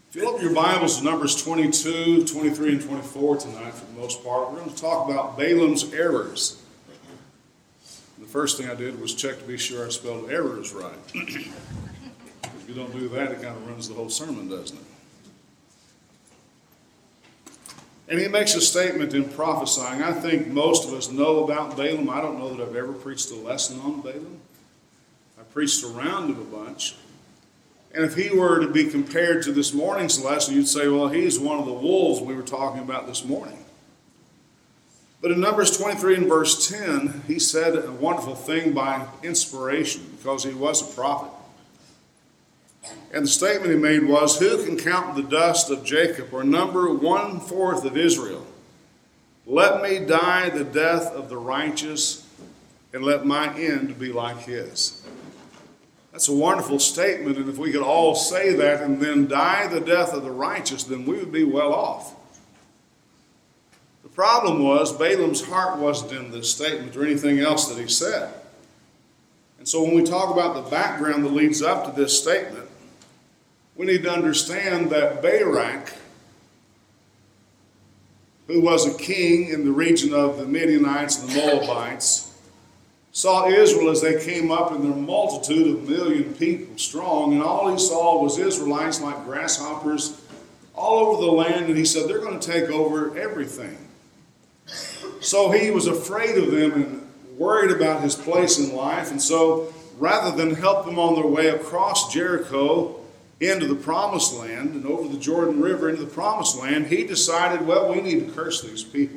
If you look at your Bibles to Numbers 22, 23, and 24 tonight, for the most part, we're going to talk about Balaam's errors. The first thing I did was check to be sure I spelled errors right. If you don't do that, it kind of ruins the whole sermon, doesn't it? And he makes a statement in prophesying. I think most of us know about Balaam. I don't know that I've ever preached a lesson on Balaam. I preached around him a bunch. And if he were to be compared to this morning's lesson, you'd say, well, he's one of the wolves we were talking about this morning. But in Numbers 23 and verse 10, he said a wonderful thing by inspiration because he was a prophet. And the statement he made was, who can count the dust of Jacob or number 1/4 of Israel? Let me die the death of the righteous and let my end be like his. That's a wonderful statement, and if we could all say that and then die the death of the righteous, then we would be well off. The problem was Balaam's heart wasn't in this statement or anything else that he said. And so when we talk about the background that leads up to this statement, we need to understand that Barak, who was a king in the region of the Midianites and the Moabites, saw Israel as they came up in their multitude of 1,000,000 people strong, and all he saw was Israelites like grasshoppers all over the land, and he said, they're going to take over everything. So he was afraid of them and worried about his place in life, and so rather than help them on their way across Jericho into the Promised Land and over the Jordan River into the Promised Land, he decided, well, we need to curse these people.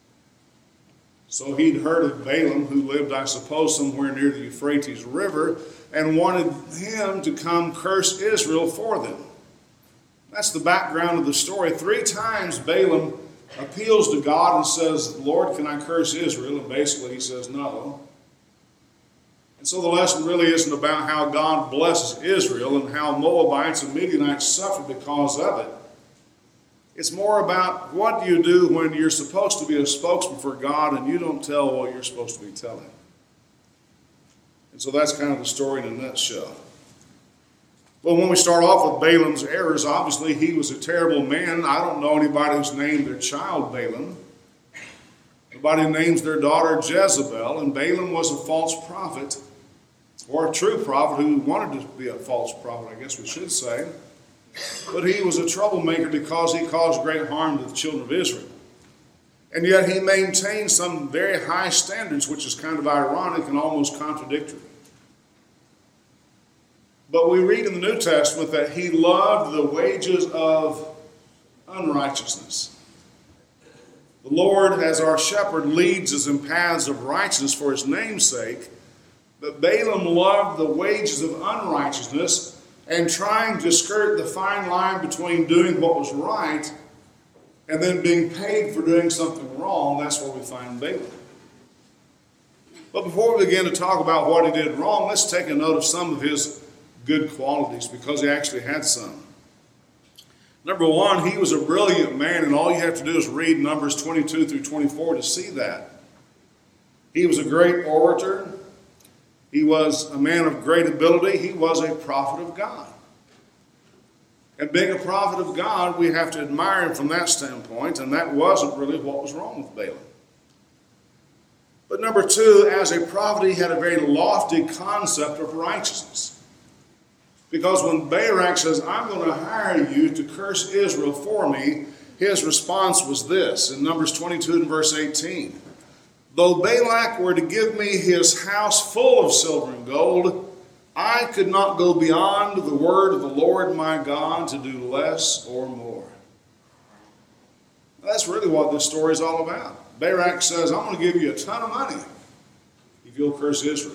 So he'd heard of Balaam, who lived, I suppose, somewhere near the Euphrates River, and wanted him to come curse Israel for them. That's the background of the story. 3 times Balaam appeals to God and says, Lord, can I curse Israel? And basically he says no. And so the lesson really isn't about how God blesses Israel and how Moabites and Midianites suffer because of it. It's more about what do you do when you're supposed to be a spokesman for God and you don't tell what you're supposed to be telling. And so that's kind of the story in a nutshell. Well, when we start off with Balaam's errors, obviously he was a terrible man. I don't know anybody who's named their child Balaam. Nobody names their daughter Jezebel, and Balaam was a false prophet, or a true prophet who wanted to be a false prophet, I guess we should say. But he was a troublemaker because he caused great harm to the children of Israel. And yet he maintained some very high standards, which is kind of ironic and almost contradictory. But we read in the New Testament that he loved the wages of unrighteousness. The Lord, as our shepherd, leads us in paths of righteousness for his name's sake. But Balaam loved the wages of unrighteousness and trying to skirt the fine line between doing what was right and then being paid for doing something wrong. That's where we find Balaam. But before we begin to talk about what he did wrong, let's take a note of some of his good qualities, because he actually had some. Number 1, he was a brilliant man, and all you have to do is read Numbers 22 through 24 to see that. He was a great orator. He was a man of great ability. He was a prophet of God. And being a prophet of God, we have to admire him from that standpoint, and that wasn't really what was wrong with Balaam. But number 2, as a prophet, he had a very lofty concept of righteousness. Because when Barak says, I'm going to hire you to curse Israel for me, his response was this, in Numbers 22 and verse 18. Though Balak were to give me his house full of silver and gold, I could not go beyond the word of the Lord my God to do less or more. That's really what this story is all about. Barak says, I'm going to give you a ton of money if you'll curse Israel.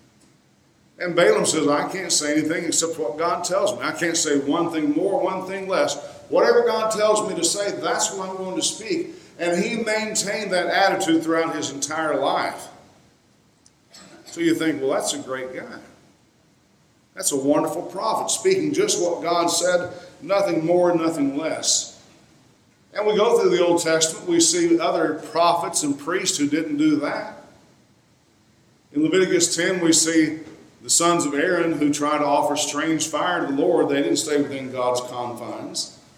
And Balaam says, I can't say anything except what God tells me. I can't say one thing more, one thing less. Whatever God tells me to say, that's what I'm going to speak. And he maintained that attitude throughout his entire life. So you think, well, that's a great guy. That's a wonderful prophet, speaking just what God said, nothing more, nothing less. And we go through the Old Testament, we see other prophets and priests who didn't do that. In Leviticus 10, we see the sons of Aaron who tried to offer strange fire to the Lord. They didn't stay within God's confines.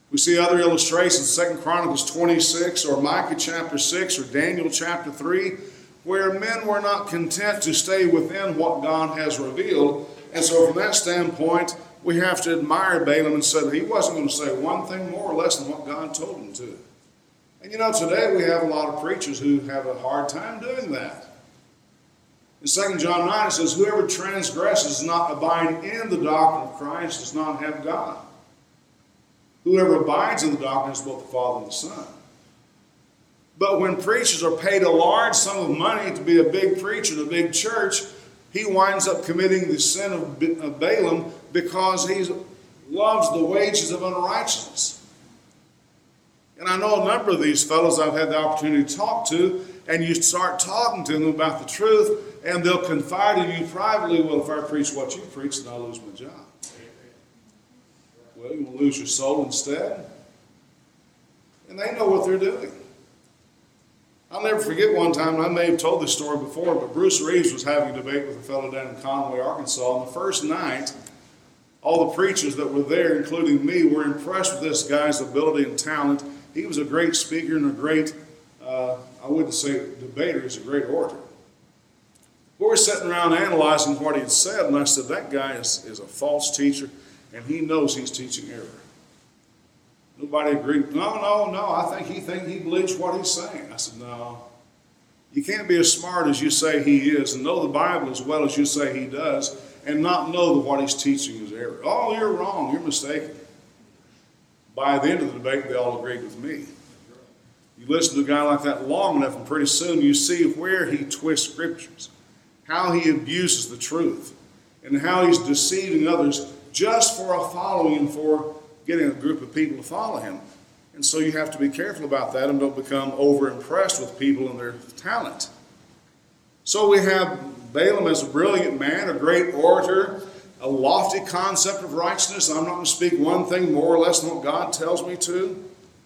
We see other illustrations, 2 Chronicles 26 or Micah chapter 6 or Daniel chapter 3, where men were not content to stay within what God has revealed. And so from that standpoint, we have to admire Balaam and say that he wasn't going to say one thing more or less than what God told him to. And you know, today we have a lot of preachers who have a hard time doing that. In 2 John 9 it says, whoever transgresses, not abiding in the doctrine of Christ, does not have God. Whoever abides in the doctrine is both the Father and the Son. But when preachers are paid a large sum of money to be a big preacher in a big church, he winds up committing the sin of Balaam because he loves the wages of unrighteousness. And I know a number of these fellows I've had the opportunity to talk to, and you start talking to them about the truth, and they'll confide in you privately, well, if I preach what you preach, then I'll lose my job. Well, you will lose your soul instead. And they know what they're doing. I'll never forget one time, and I may have told this story before, but Bruce Reeves was having a debate with a fellow down in Conway, Arkansas, and the first night, all the preachers that were there, including me, were impressed with this guy's ability and talent. He was a great speaker and a great, I wouldn't say debater, he's a great orator. We were sitting around analyzing what he had said, and I said, that guy is a false teacher, and he knows he's teaching error. Nobody agreed. No, I think he believes what he's saying. I said, no. You can't be as smart as you say he is and know the Bible as well as you say he does and not know that what he's teaching is error. Oh, you're wrong. You're mistaken. By the end of the debate, they all agreed with me. You listen to a guy like that long enough, and pretty soon you see where he twists scriptures, how he abuses the truth, and how he's deceiving others just for a following and for getting a group of people to follow him. And so you have to be careful about that and don't become over-impressed with people and their talent. So we have Balaam as a brilliant man, a great orator, a lofty concept of righteousness. I'm not going to speak one thing more or less than what God tells me to.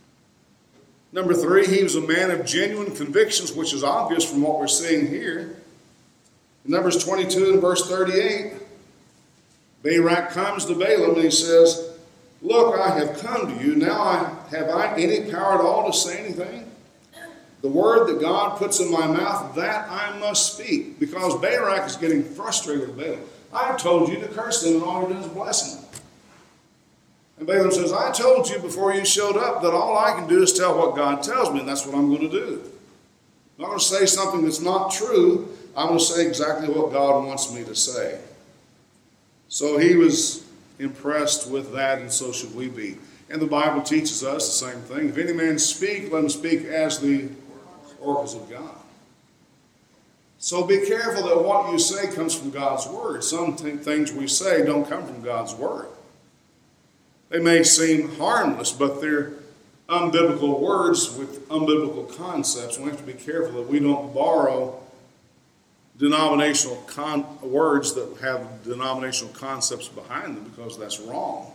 Number 3, he was a man of genuine convictions, which is obvious from what we're seeing here. In Numbers 22 and verse 38, Barak comes to Balaam and he says, look, I have come to you. Now have I any power at all to say anything? The word that God puts in my mouth, that I must speak. Because Barak is getting frustrated with Balaam. I've told you to curse them, and all you're doing is blessing them. And Balaam says, I told you before you showed up that all I can do is tell what God tells me, and that's what I'm going to do. I'm not going to say something that's not true. I'm going to say exactly what God wants me to say. So he was impressed with that, and so should we be. And the Bible teaches us the same thing. If any man speak, let him speak as the oracles of God. So be careful that what you say comes from God's word. Some things we say don't come from God's word. They may seem harmless, but they're unbiblical words with unbiblical concepts. We have to be careful that we don't borrow denominational words that have denominational concepts behind them, because that's wrong.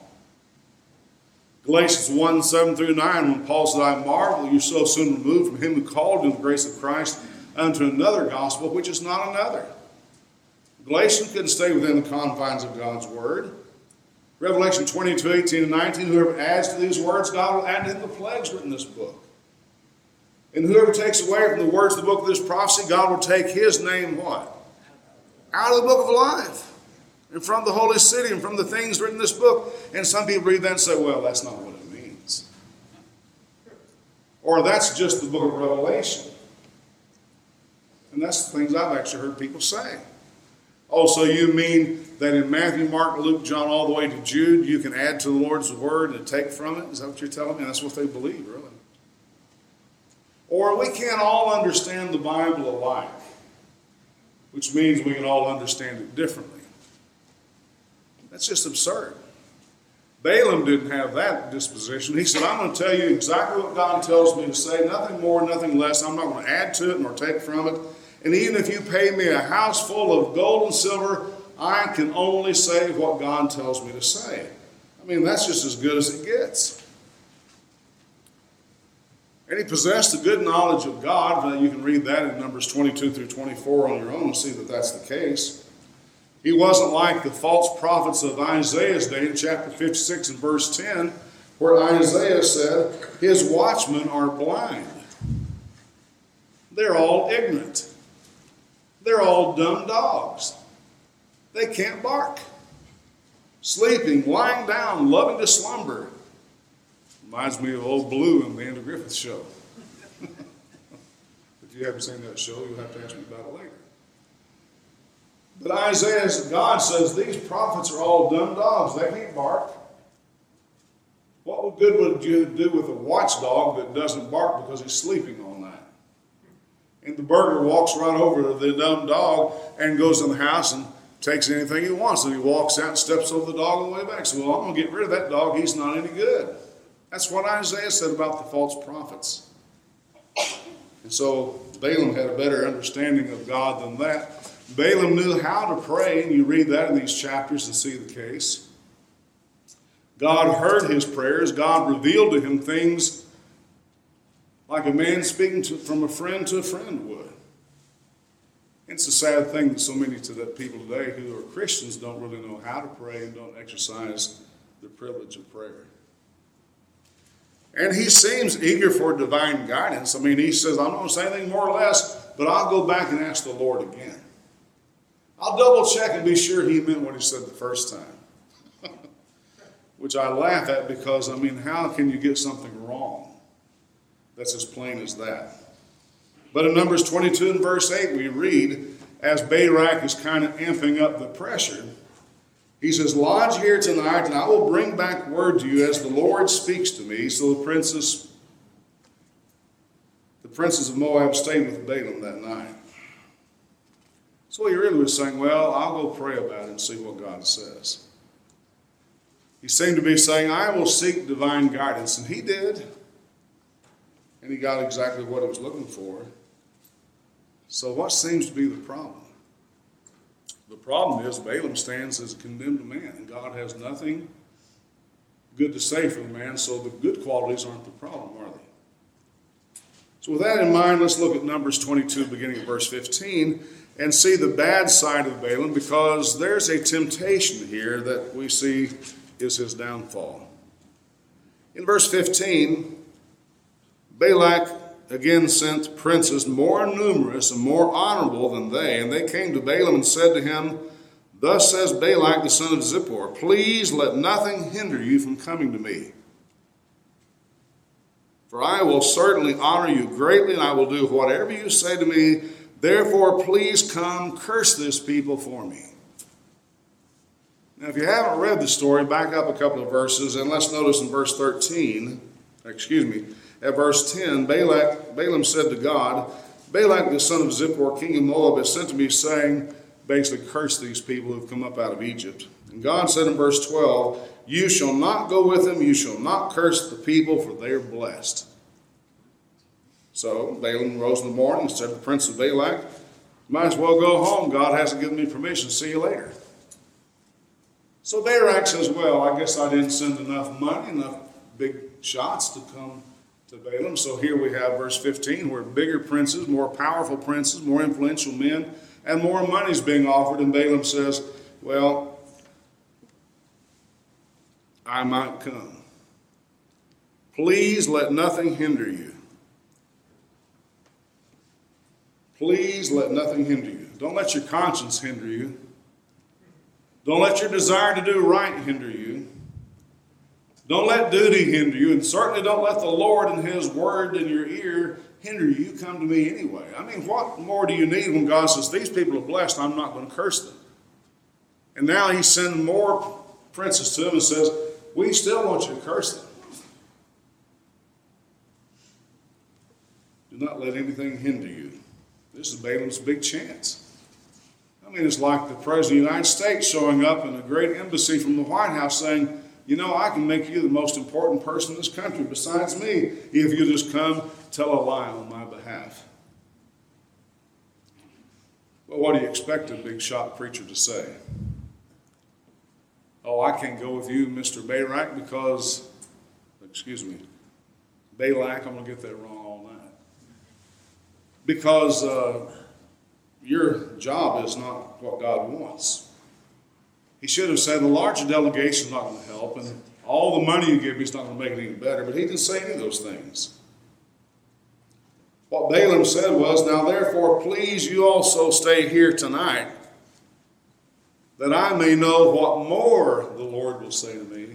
Galatians 1, 7 through 9, when Paul said, I marvel that you're so soon removed from him who called you in the grace of Christ unto another gospel, which is not another. Galatians couldn't stay within the confines of God's word. Revelation 22, 18 and 19, whoever adds to these words, God will add to him the plagues written in this book. And whoever takes away from the words of the book of this prophecy, God will take his name what? Out of the book of life. And from the holy city and from the things written in this book. And some people read that and say, well, that's not what it means. Or that's just the book of Revelation. And that's the things I've actually heard people say. Oh, so you mean that in Matthew, Mark, Luke, John, all the way to Jude, you can add to the Lord's word and take from it? Is that what you're telling me? That's what they believe, really. Or we can't all understand the Bible alike, which means we can all understand it differently. That's just absurd. Balaam didn't have that disposition. He said, I'm going to tell you exactly what God tells me to say, nothing more, nothing less. I'm not going to add to it nor take from it. And even if you pay me a house full of gold and silver, I can only say what God tells me to say. I mean, that's just as good as it gets. And he possessed a good knowledge of God. You can read that in Numbers 22 through 24 on your own and see that that's the case. He wasn't like the false prophets of Isaiah's day in chapter 56 and verse 10, where Isaiah said, his watchmen are blind. They're all ignorant. They're all dumb dogs. They can't bark. Sleeping, lying down, loving to slumber. Reminds me of old Blue in the Andy Griffith Show. If you haven't seen that show, you'll have to ask me about it later. But God says these prophets are all dumb dogs. They can't bark. What good would you do with a watchdog that doesn't bark because he's sleeping all night? And the burglar walks right over to the dumb dog and goes in the house and takes anything he wants. And he walks out and steps over the dog on the way back. So, well, I'm going to get rid of that dog. He's not any good. That's what Isaiah said about the false prophets. And so Balaam had a better understanding of God than that. Balaam knew how to pray, and you read that in these chapters and see the case. God heard his prayers. God revealed to him things like a man speaking from a friend to a friend would. It's a sad thing that so many people today who are Christians don't really know how to pray and don't exercise the privilege of prayer. And he seems eager for divine guidance. I mean, he says, I'm not going to say anything more or less, but I'll go back and ask the Lord again. I'll double check and be sure he meant what he said the first time. Which I laugh at because, I mean, how can you get something wrong? That's as plain as that. But in Numbers 22 and verse 8, we read, as Barak is kind of amping up the pressure, he says, lodge here tonight, and I will bring back word to you as the Lord speaks to me. So the princes of Moab stayed with Balaam that night. So he really was saying, well, I'll go pray about it and see what God says. He seemed to be saying, I will seek divine guidance. And he did. And he got exactly what he was looking for. So what seems to be the problem? The problem is Balaam stands as a condemned man, and God has nothing good to say for the man, so the good qualities aren't the problem, are they? So with that in mind, let's look at Numbers 22, beginning at verse 15, and see the bad side of Balaam, because there's a temptation here that we see is his downfall. In verse 15, Balak again sent princes more numerous and more honorable than they, and they came to Balaam and said to him, thus says Balak the son of Zippor, please let nothing hinder you from coming to me. For I will certainly honor you greatly, and I will do whatever you say to me. Therefore, please come, curse this people for me. Now, if you haven't read the story, back up a couple of verses, and let's notice in verse 13, at verse 10, Balaam said to God, Balak the son of Zippor, king of Moab, has sent to me saying, basically curse these people who have come up out of Egypt. And God said in verse 12, you shall not go with them, you shall not curse the people, for they are blessed. So Balaam rose in the morning and said to the prince of Balak, might as well go home. God hasn't given me permission. See you later. So Balak says, well, I guess I didn't send enough money, enough big shots to come to Balaam. So here we have verse 15, where bigger princes, more powerful princes, more influential men, and more money is being offered. And Balaam says, well, I might come. Please let nothing hinder you. Please let nothing hinder you. Don't let your conscience hinder you. Don't let your desire to do right hinder you. Don't let duty hinder you. And certainly don't let the Lord and his word in your ear hinder you. You come to me anyway. I mean, what more do you need when God says, these people are blessed, I'm not going to curse them. And now he's sending more princes to them and says, we still want you to curse them. Do not let anything hinder you. This is Balaam's big chance. I mean, it's like the President of the United States showing up in a great embassy from the White House saying, you know, I can make you the most important person in this country besides me if you just come tell a lie on my behalf. Well, what do you expect a big shot preacher to say? Oh, I can't go with you, Mr. Balak, because, Balak, I'm going to get that wrong all night. Because your job is not what God wants. He should have said, the larger delegation is not going to help, and all the money you give me is not going to make it any better. But he didn't say any of those things. What Balaam said was, now therefore, please you also stay here tonight, that I may know what more the Lord will say to me.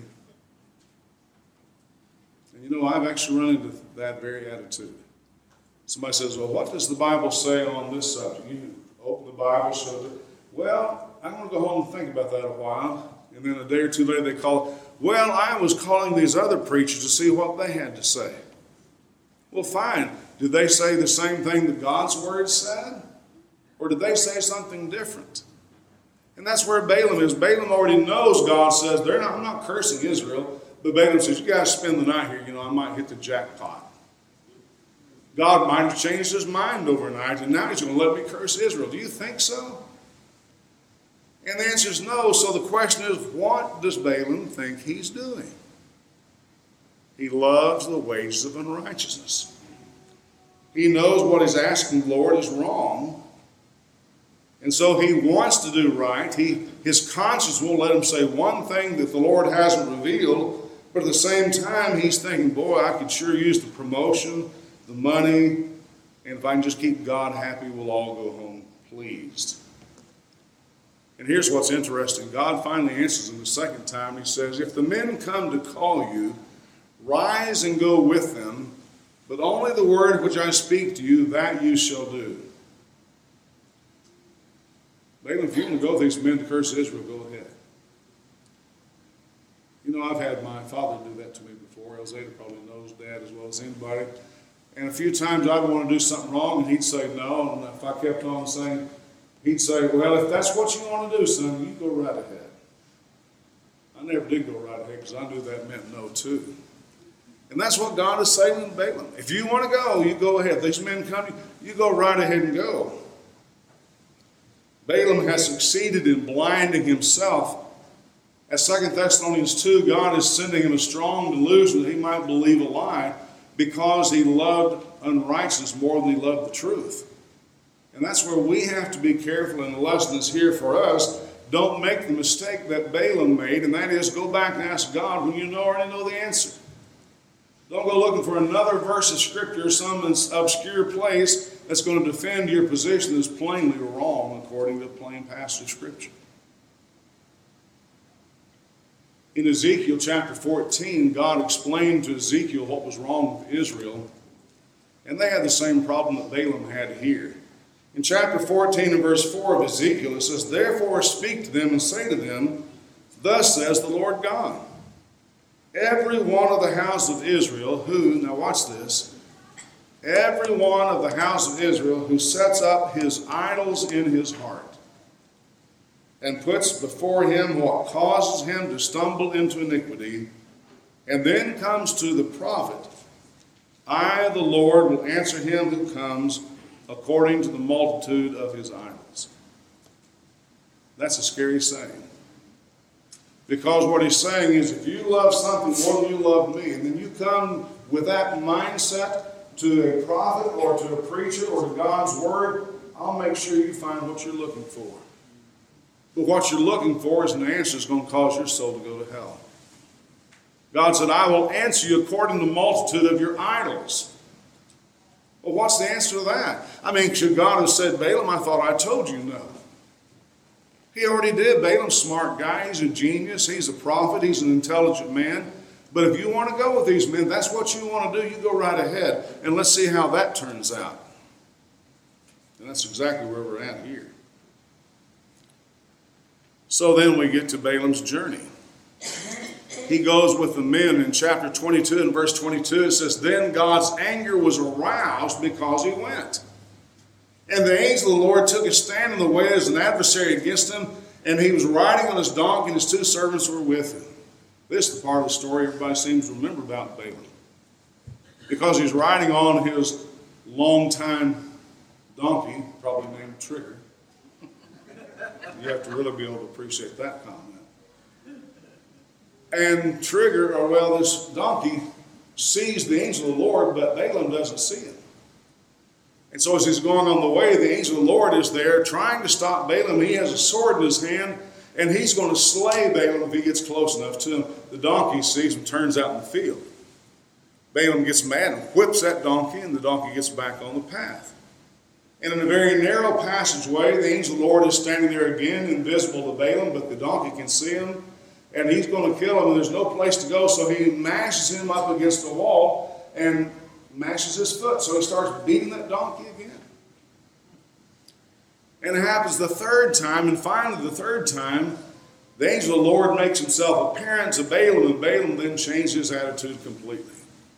And you know, I've actually run into that very attitude. Somebody says, well, what does the Bible say on this subject? You open the Bible, so that, well, I'm going to go home and think about that a while. And then a day or two later they call, well, I was calling these other preachers to see what they had to say. Well, fine. Did they say the same thing that God's word said? Or did they say something different? And that's where Balaam is. Balaam already knows God says, I'm not cursing Israel. But Balaam says, you guys spend the night here, I might hit the jackpot. God might have changed his mind overnight, and now he's going to let me curse Israel. Do you think so? And the answer is no. So the question is, what does Balaam think he's doing? He loves the wages of unrighteousness. He knows what he's asking the Lord is wrong. And so he wants to do right. His conscience won't let him say one thing that the Lord hasn't revealed. But at the same time, he's thinking, boy, I could sure use the promotion, the money, and if I can just keep God happy, we'll all go home pleased. And here's what's interesting. God finally answers him the second time. He says, if the men come to call you, rise and go with them, but only the word which I speak to you, that you shall do. Balaam, if you want to go with these men to curse Israel, go ahead. I've had my father do that to me before. Elzada probably knows Dad as well as anybody. And a few times I would want to do something wrong, and he'd say no. And if I kept on saying, he'd say, well, if that's what you want to do, son, you go right ahead. I never did go right ahead because I knew that meant no too. And that's what God is saying to Balaam. If you want to go, you go ahead. These men come, you go right ahead and go. Balaam has succeeded in blinding himself. As 2 Thessalonians 2, God is sending him a strong delusion that he might believe a lie because he loved unrighteousness more than he loved the truth. And that's where we have to be careful, and the lesson is here for us. Don't make the mistake that Balaam made, and that is go back and ask God when you already know the answer. Don't go looking for another verse of Scripture, some obscure place that's going to defend your position that's plainly wrong according to the plain passage of Scripture. In Ezekiel chapter 14, God explained to Ezekiel what was wrong with Israel, and they had the same problem that Balaam had here. In chapter 14 and verse 4 of Ezekiel, it says, therefore speak to them and say to them, thus says the Lord God, every one of the house of Israel who, now watch this, every one of the house of Israel who sets up his idols in his heart, and puts before him what causes him to stumble into iniquity, and then comes to the prophet, I, the Lord, will answer him who comes according to the multitude of his idols. That's a scary saying. Because what he's saying is, if you love something more than you love me, and then you come with that mindset to a prophet or to a preacher or to God's word, I'll make sure you find what you're looking for. But what you're looking for is an answer that's going to cause your soul to go to hell. God said, I will answer you according to the multitude of your idols. Well, what's the answer to that? I mean, should God have said, Balaam, I thought I told you no. He already did. Balaam's a smart guy. He's a genius. He's a prophet. He's an intelligent man. But if you want to go with these men, that's what you want to do, you go right ahead. And let's see how that turns out. And that's exactly where we're at here. So then we get to Balaam's journey. He goes with the men in chapter 22 and verse 22. It says, then God's anger was aroused because he went. And the angel of the Lord took his stand in the way as an adversary against him, and he was riding on his donkey, and his two servants were with him. This is the part of the story everybody seems to remember about Balaam. Because he's riding on his longtime donkey, probably named Trigger. You have to really be able to appreciate that comment. And Trigger, or well, this donkey, sees the angel of the Lord, but Balaam doesn't see him. And so as he's going on the way, the angel of the Lord is there trying to stop Balaam. He has a sword in his hand, And he's going to slay Balaam if he gets close enough to him. The donkey sees him, turns out in the field. Balaam gets mad and whips that donkey, and the donkey gets back on the path. And in a very narrow passageway, the angel of the Lord is standing there again, invisible to Balaam, but the donkey can see him, and he's going to kill him, and there's no place to go, so he mashes him up against the wall and mashes his foot. So he starts beating that donkey again. And it happens the third time, and finally the third time, the angel of the Lord makes himself apparent to Balaam, and Balaam then changes his attitude completely.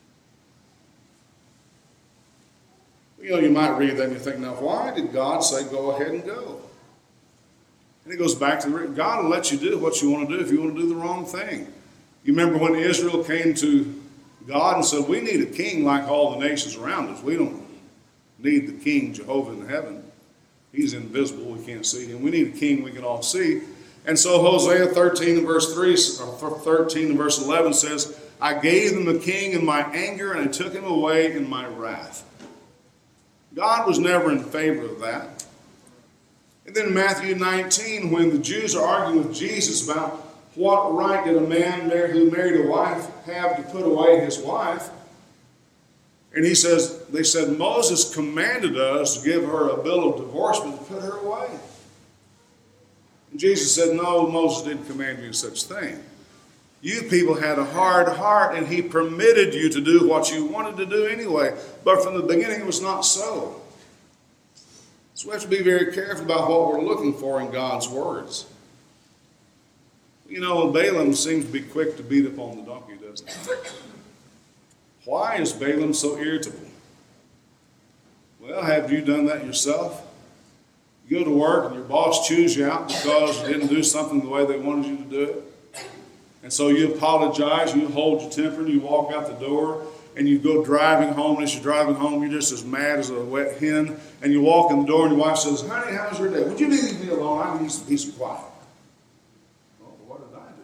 You know, you might read that and you think, now why did God say go ahead and go? And it goes back to God will let you do what you want to do if you want to do the wrong thing. You remember when Israel came to God and said, we need a king like all the nations around us. We don't need the king, Jehovah in heaven. He's invisible. We can't see him. We need a king we can all see. And so Hosea 13 and verse 3, or 13 and verse 11 says, I gave them a king in my anger, and I took him away in my wrath. God was never in favor of that. And then Matthew 19, when the Jews are arguing with Jesus about what right did a man who married a wife have to put away his wife, and he says, they said, Moses commanded us to give her a bill of divorcement to put her away. And Jesus said, no, Moses didn't command you such thing. You people had a hard heart, and he permitted you to do what you wanted to do anyway. But from the beginning, it was not so. So we have to be very careful about what we're looking for in God's words. You know, Balaam seems to be quick to beat up on the donkey, doesn't he? Why is Balaam so irritable? Well, have you done that yourself? You go to work and your boss chews you out because you didn't do something the way they wanted you to do it. And so you apologize, you hold your temper, and you walk out the door, and you go driving home. And as you're driving home, you're just as mad as a wet hen. And you walk in the door, and your wife says, honey, how was your day? Would you leave me alone? I need some peace and quiet. Oh, what did I do?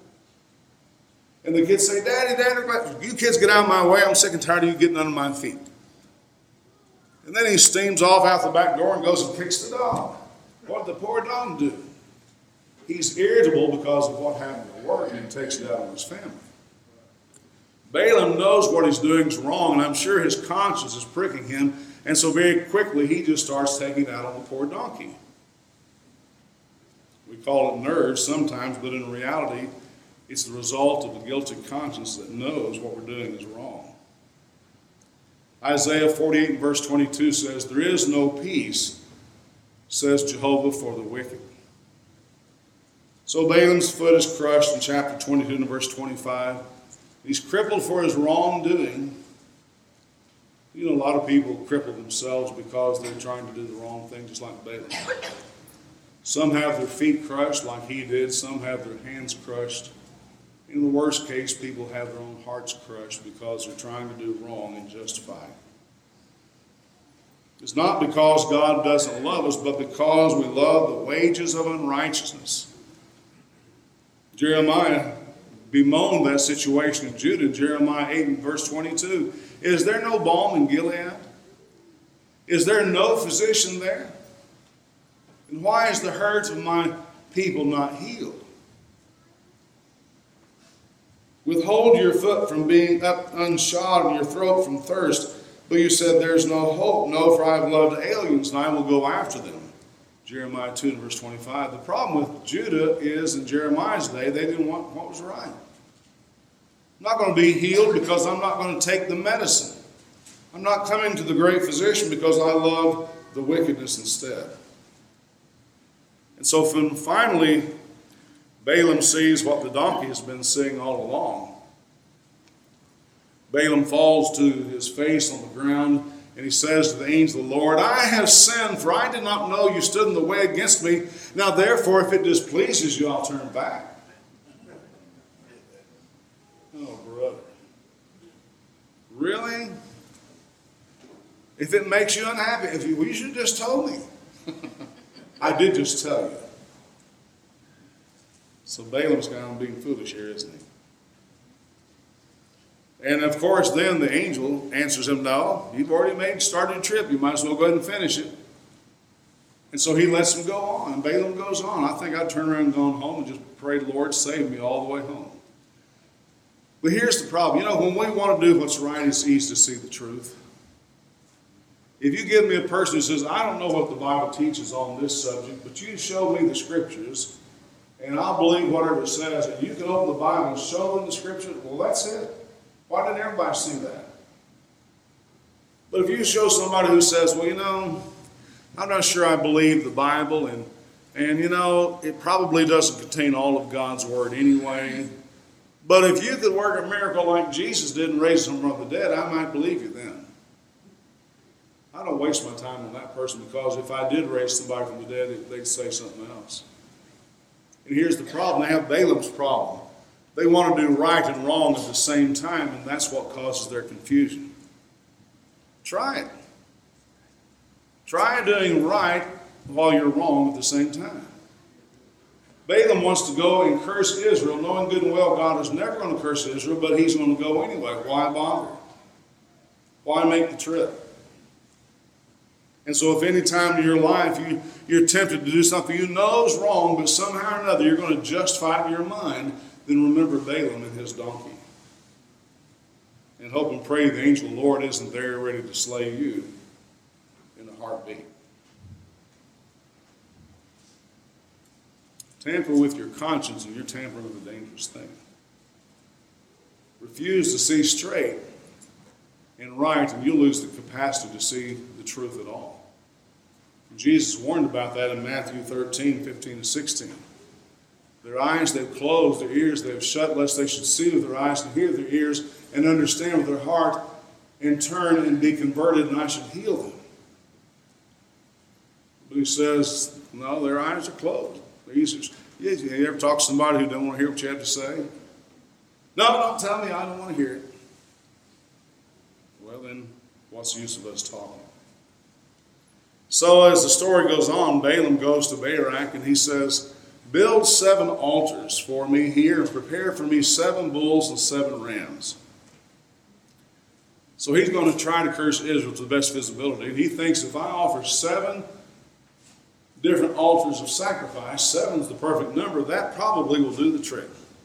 And the kids say, Daddy, you kids get out of my way. I'm sick and tired of you getting under my feet. And then he steams off out the back door and goes and kicks the dog. What did the poor dog do? He's irritable because of what happened at work, and he takes it out on his family. Balaam knows what he's doing is wrong, and I'm sure his conscience is pricking him, and so very quickly he just starts taking it out on the poor donkey. We call it nerves sometimes, but in reality, it's the result of a guilty conscience that knows what we're doing is wrong. Isaiah 48 verse 22 says, there is no peace, says Jehovah, for the wicked. So Balaam's foot is crushed in chapter 22 and verse 25. He's crippled for his wrongdoing. You know, a lot of people cripple themselves because they're trying to do the wrong thing, just like Balaam. Some have their feet crushed like he did. Some have their hands crushed. In the worst case, people have their own hearts crushed because they're trying to do wrong and justify it. It's not because God doesn't love us, but because we love the wages of unrighteousness. Jeremiah bemoaned that situation in Judah, Jeremiah 8 and verse 22. Is there no balm in Gilead? Is there no physician there? And why is the hurts of my people not healed? Withhold your foot from being up unshod and your throat from thirst. But you said there's no hope. No, for I have loved aliens, and I will go after them. Jeremiah 2 and verse 25. The problem with Judah is in Jeremiah's day, they didn't want what was right. I'm not going to be healed because I'm not going to take the medicine. I'm not coming to the great physician because I love the wickedness instead. And so finally, Balaam sees what the donkey has been seeing all along. Balaam falls to his face on the ground, and he says to the angel of the Lord, I have sinned, for I did not know you stood in the way against me. Now therefore, if it displeases you, I'll turn back. Oh, brother. Really? If it makes you unhappy, you should have just told me. I did just tell you. So Balaam's kind of being foolish here, isn't he? And of course, then the angel answers him, no, you've already started a trip. You might as well go ahead and finish it. And so he lets him go on, and Balaam goes on. I think I'd turn around and gone home and just prayed, Lord, save me all the way home. But here's the problem. When we want to do what's right, it's easy to see the truth. If you give me a person who says, I don't know what the Bible teaches on this subject, but you show me the scriptures, and I'll believe whatever it says, and you can open the Bible and show them the scriptures, well, that's it. Why didn't everybody see that? But if you show somebody who says, well, I'm not sure I believe the Bible, and it probably doesn't contain all of God's word anyway, but if you could work a miracle like Jesus did and raise him from the dead, I might believe you then. I don't waste my time on that person, because if I did raise somebody from the dead, they'd say something else. And here's the problem. They have Balaam's problem. They want to do right and wrong at the same time, and that's what causes their confusion. Try it. Try doing right while you're wrong at the same time. Balaam wants to go and curse Israel, knowing good and well God is never going to curse Israel, but he's going to go anyway. Why bother? Why make the trip? And so if any time in your life you're tempted to do something you know is wrong, but somehow or another you're going to justify it in your mind, then remember Balaam and his donkey. And hope and pray the angel of the Lord isn't there ready to slay you in a heartbeat. Tamper with your conscience and you're tampering with a dangerous thing. Refuse to see straight and right, and you'll lose the capacity to see the truth at all. Jesus warned about that in Matthew 13, 15 and 16. Their eyes they've closed, their ears they've shut, lest they should see with their eyes and hear with their ears and understand with their heart and turn and be converted, and I should heal them. But he says, no, their eyes are closed. You ever talk to somebody who don't want to hear what you have to say? No, don't tell me, I don't want to hear it. Well, then, what's the use of us talking? So as the story goes on, Balaam goes to Balak and he says, build 7 altars for me here and prepare for me 7 bulls and 7 rams. So he's going to try to curse Israel to the best of his ability. And he thinks if I offer 7 different altars of sacrifice, 7 is the perfect number, that probably will do the trick.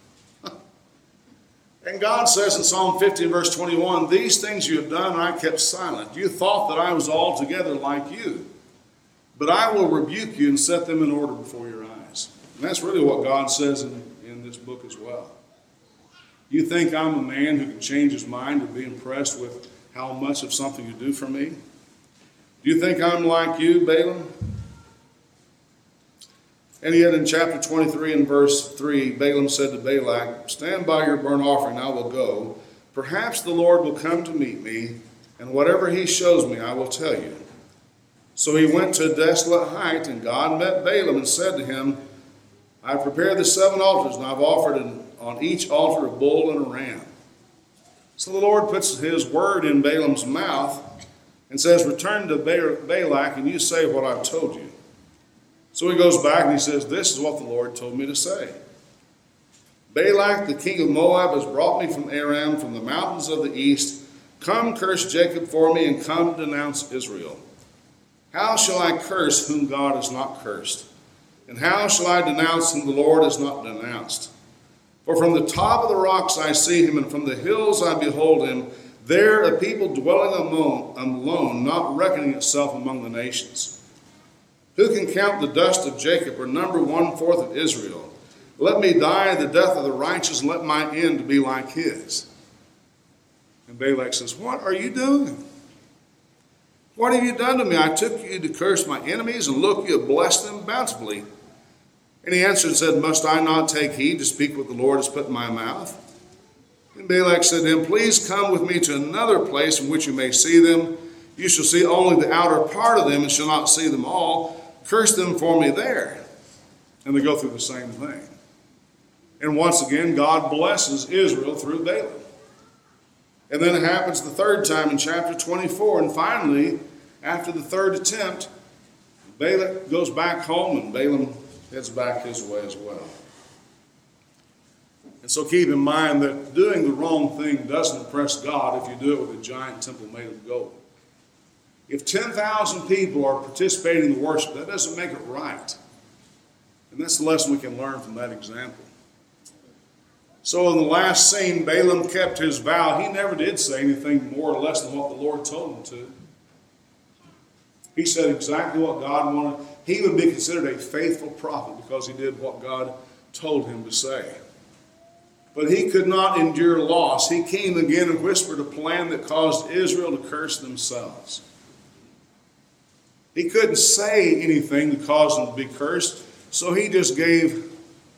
And God says in Psalm 50 verse 21, these things you have done and I kept silent. You thought that I was altogether like you. But I will rebuke you and set them in order before your eyes. And that's really what God says in this book as well. You think I'm a man who can change his mind or be impressed with how much of something you do for me? Do you think I'm like you, Balaam? And yet in chapter 23 and verse 3, Balaam said to Balak, stand by your burnt offering, I will go. Perhaps the Lord will come to meet me, and whatever he shows me, I will tell you. So he went to a desolate height, and God met Balaam and said to him, I prepared the 7 altars, and I've offered on each altar a bull and a ram. So the Lord puts his word in Balaam's mouth and says, return to Balak, and you say what I've told you. So he goes back and he says, this is what the Lord told me to say. Balak, the king of Moab, has brought me from Aram, from the mountains of the east. Come curse Jacob for me, and come denounce Israel. How shall I curse whom God has not cursed? And how shall I denounce whom the Lord has not denounced? For from the top of the rocks I see him, and from the hills I behold him. There a people dwelling alone, not reckoning itself among the nations. Who can count the dust of Jacob, or number 1/4 of Israel? Let me die the death of the righteous, and let my end be like his. And Balak says, what are you doing? What have you done to me? I took you to curse my enemies, and look, you have blessed them bountifully. And he answered and said, must I not take heed to speak what the Lord has put in my mouth? And Balak said to him, please come with me to another place in which you may see them. You shall see only the outer part of them, and shall not see them all. Curse them for me there. And they go through the same thing. And once again, God blesses Israel through Balaam. And then it happens the 3rd time in chapter 24. And finally, after the 3rd attempt, Balak goes back home and Balaam heads back his way as well. And so keep in mind that doing the wrong thing doesn't impress God if you do it with a giant temple made of gold. If 10,000 people are participating in the worship, that doesn't make it right. And that's the lesson we can learn from that example. So in the last scene, Balaam kept his vow. He never did say anything more or less than what the Lord told him to. He said exactly what God wanted. He would be considered a faithful prophet because he did what God told him to say. But he could not endure loss. He came again and whispered a plan that caused Israel to curse themselves. He couldn't say anything to cause them to be cursed, so he just gave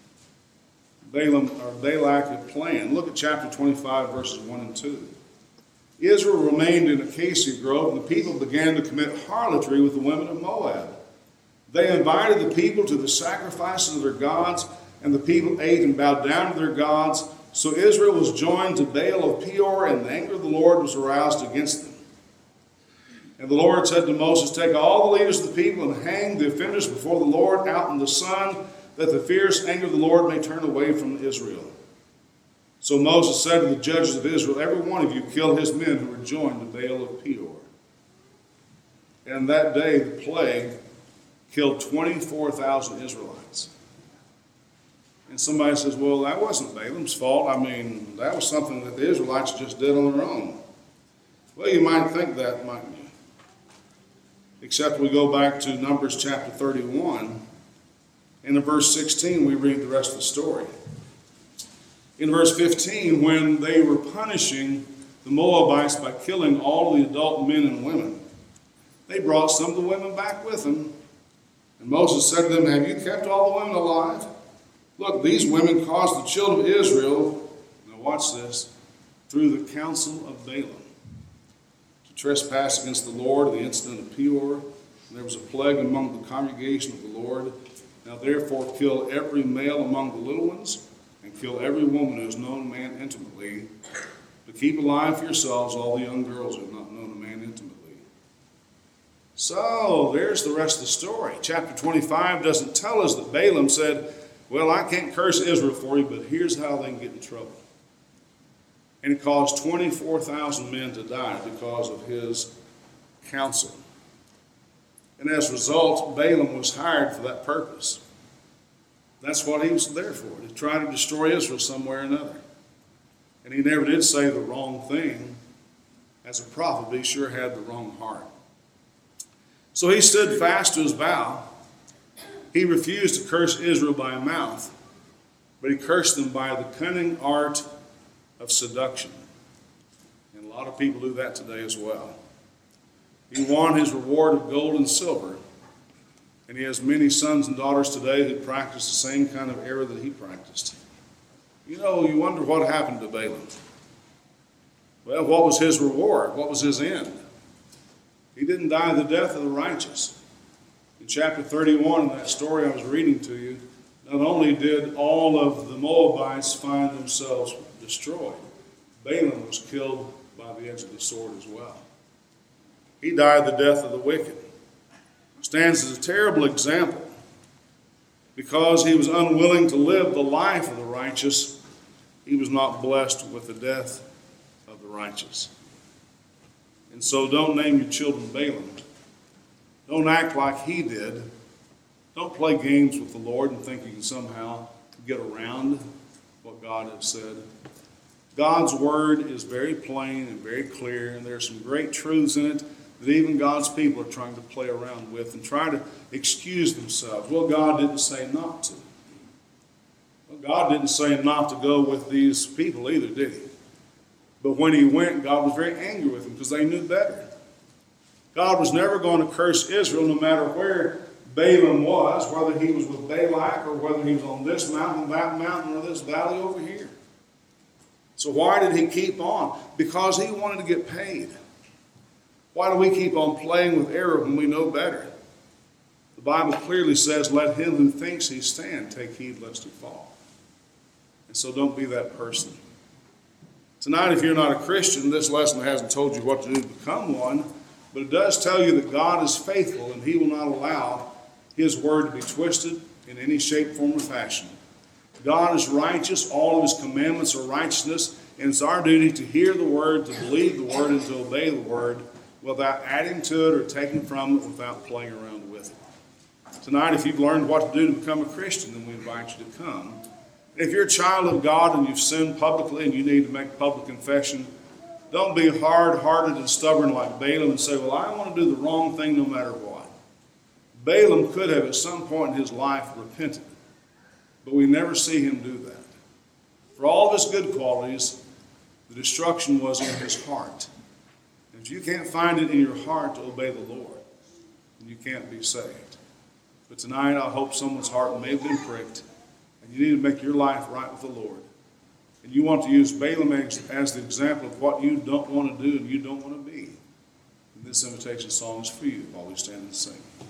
Balak a plan. Look at chapter 25, verses 1 and 2. Israel remained in Acacia Grove, and the people began to commit harlotry with the women of Moab. They invited the people to the sacrifices of their gods, and the people ate and bowed down to their gods. So Israel was joined to Baal of Peor, and the anger of the Lord was aroused against them. And the Lord said to Moses, take all the leaders of the people and hang the offenders before the Lord out in the sun, that the fierce anger of the Lord may turn away from Israel. So Moses said to the judges of Israel, every one of you kill his men who were joined to Baal of Peor. And that day the plague killed 24,000 Israelites. And somebody says, well, that wasn't Balaam's fault. I mean, that was something that the Israelites just did on their own. Well, you might think that, mightn't you? Except we go back to Numbers chapter 31, and in verse 16 we read the rest of the story. In verse 15, when they were punishing the Moabites by killing all the adult men and women, they brought some of the women back with them. And Moses said to them, have you kept all the women alive? Look, these women caused the children of Israel, now watch this, through the counsel of Balaam, to trespass against the Lord, the incident of Peor. And there was a plague among the congregation of the Lord. Now therefore kill every male among the little ones, and kill every woman who has known a man intimately. But keep alive for yourselves all the young girls who have not known a man intimately. So there's the rest of the story. Chapter 25 doesn't tell us that Balaam said, well, I can't curse Israel for you, but here's how they can get in trouble. And it caused 24,000 men to die because of his counsel. And as a result, Balaam was hired for that purpose. That's what he was there for, to try to destroy Israel somewhere or another. And he never did say the wrong thing. As a prophet, but he sure had the wrong heart. So he stood fast to his vow. He refused to curse Israel by mouth, but he cursed them by the cunning art of seduction. And a lot of people do that today as well. He won his reward of gold and silver, and he has many sons and daughters today who practice the same kind of error that he practiced. You know, you wonder what happened to Balaam. Well, what was his reward? What was his end? He didn't die the death of the righteous. In chapter 31, in that story I was reading to you, not only did all of the Moabites find themselves destroyed, Balaam was killed by the edge of the sword as well. He died the death of the wicked. Stands as a terrible example because he was unwilling to live the life of the righteous. He was not blessed with the death of the righteous. And so don't name your children Balaam. Don't act like he did. Don't play games with the Lord and think you can somehow get around what God has said. God's word is very plain and very clear, and there are some great truths in it that even God's people are trying to play around with and try to excuse themselves. Well, God didn't say not to. Well, God didn't say not to go with these people either, did he? But when he went, God was very angry with them because they knew better. God was never going to curse Israel no matter where Balaam was, whether he was with Balak or whether he was on this mountain, that mountain, or this valley over here. So why did he keep on? Because he wanted to get paid. Why do we keep on playing with error when we know better? The Bible clearly says, let him who thinks he stand take heed lest he fall. And so don't be that person. Tonight, if you're not a Christian, this lesson hasn't told you what to do to become one, but it does tell you that God is faithful and he will not allow his word to be twisted in any shape, form, or fashion. God is righteous. All of his commandments are righteousness, and it's our duty to hear the word, to believe the word, and to obey the word without adding to it or taking from it, without playing around with it. Tonight, if you've learned what to do to become a Christian, then we invite you to come. If you're a child of God and you've sinned publicly and you need to make public confession, don't be hard-hearted and stubborn like Balaam and say, well, I want to do the wrong thing no matter what. Balaam could have at some point in his life repented, but we never see him do that. For all of his good qualities, the destruction was in his heart. And if you can't find it in your heart to obey the Lord, then you can't be saved. But tonight, I hope someone's heart may have been pricked, and you need to make your life right with the Lord. And you want to use Balaam as the example of what you don't want to do and you don't want to be. And this invitation song is for you while we stand and sing.